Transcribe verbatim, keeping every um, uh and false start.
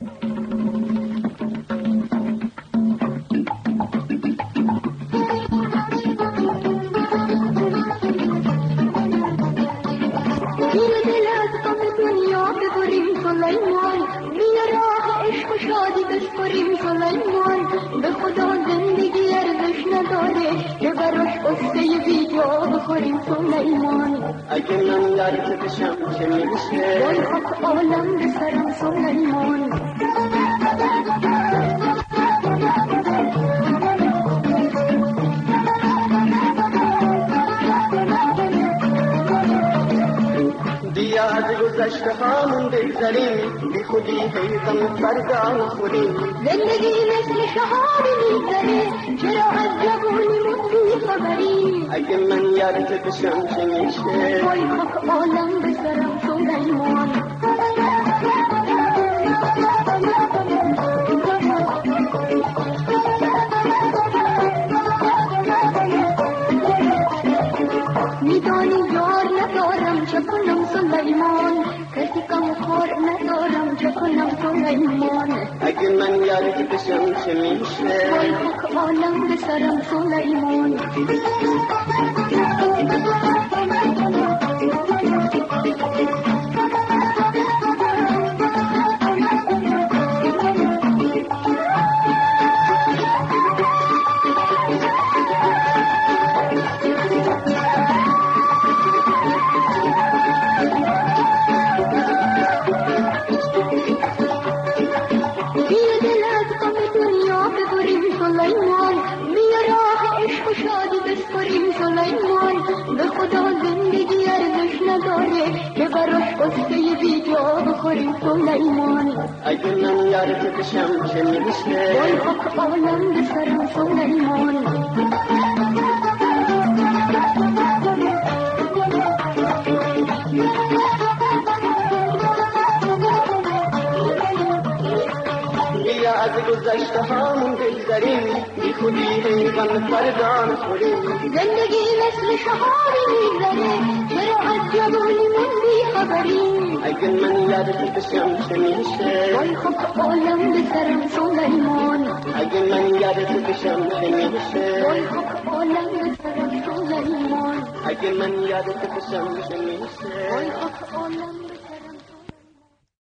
بسپریم سلیمان به خدا زندگی ارزش نداره که براش قصه بیجا بخوریم سلیمان اگه من در کتشم چه میشه وای خاک عالم به سرم سلیمان بیا از گذشته هامون بگذریم بی خودی حیطم فردا نخوریم زندگی مثل شهاب میگذره چرا از جوونیمون بی خبریم اگه من یادت بشم چه میشه وای خاک عالم به سرم سلیمان میدانی یار ندارم چه کنم سلیمان کسی کم خور ندارم چه کنم سلیمان اگه من یادت بشم چه میشه وای خاک عالم به سرم سلیمان به خدا زندگی ارزش نداره که براش قصه بیجا بخوریم سلیمان اگه من یادت بشم چه میشه وای خاک عالم به سرم سلیمان بیا از گذشته هامون بگذریم بی خودی حیطم فردا نخوریم زندگی مثل شهاری میگذره چرا از جوونیمون بی خبریم اگه من یادت بشم چه میشه وای خاک عالم به سرم سلیمان اگه من یادت بشم چه میشه وای خاک عالم به سرم سلیمان اگه من یادت بشم چه میشه وای خاک عالم